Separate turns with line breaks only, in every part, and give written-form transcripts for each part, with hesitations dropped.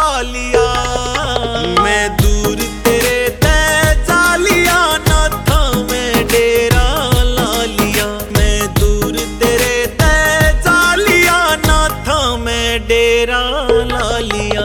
लिया। मैं दूर तेरे तय जा लिया, नाथा में डेरा ला लिया। मैं दूर तेरे तय जा लिया, नाथा में डेरा ला लिया।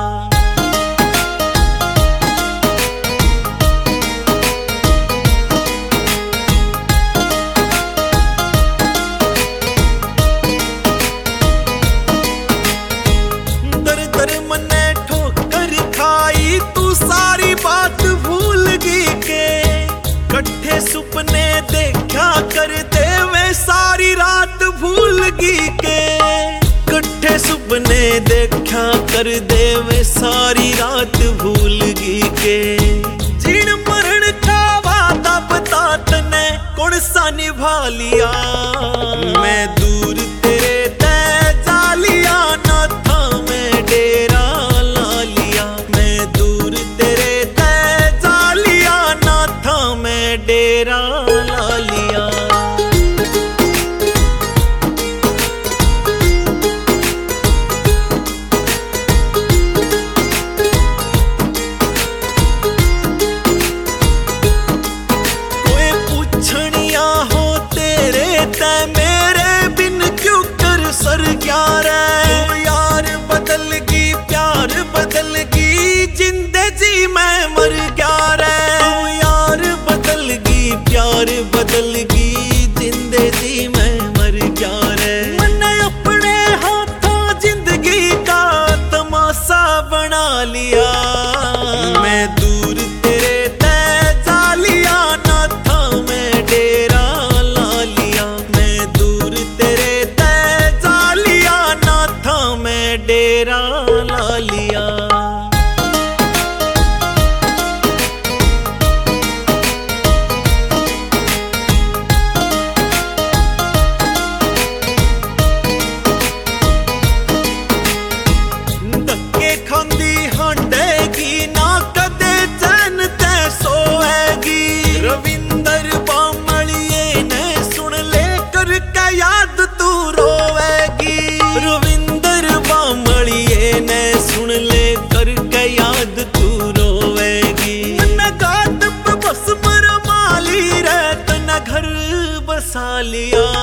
मने ठोकर खाई तू सारी बात भूल गई के, कट्ठे सुपने देखा कर दे वे सारी रात भूल गई के। कट्ठे सुपने देखा कर दे वे सारी रात भूल गई के। जीण मरण का वादा बता तने कौन सा निभा लिया। मैं दूर तेरे तय जा लिया, नाथा में डेरा ला लिया। मैं दूर तेरे तय जा लिया, नाथा में डेरा ला लिया। कोई पूछनिया हो तेरे तय मेरे बिन क्यों कर सर ग्यारह। यार बदल गई प्यार बदल गई, जिंदे जी मैं मर गया रे। यार बदल गई प्यार बदल गई, जिंदे जी मैं मर गया रे। मैंने अपने हाथों जिंदगी का तमाशा बना लिया। मैं दूर तेरे तय जा लिया, नाथा में डेरा ला लिया। मैं दूर तेरे तय जा लिया, नाथा में डेरा ला लिया। खांदी हांडेगी ना कदे चैन ते सोएगी। रविंदर बामणिये ने सुन ले करके याद तू रोएगी। रविंदर बामणिये ने सुन ले करके याद तू रोएगी। न गात बस पर माली रे, तन घर बसा लिया।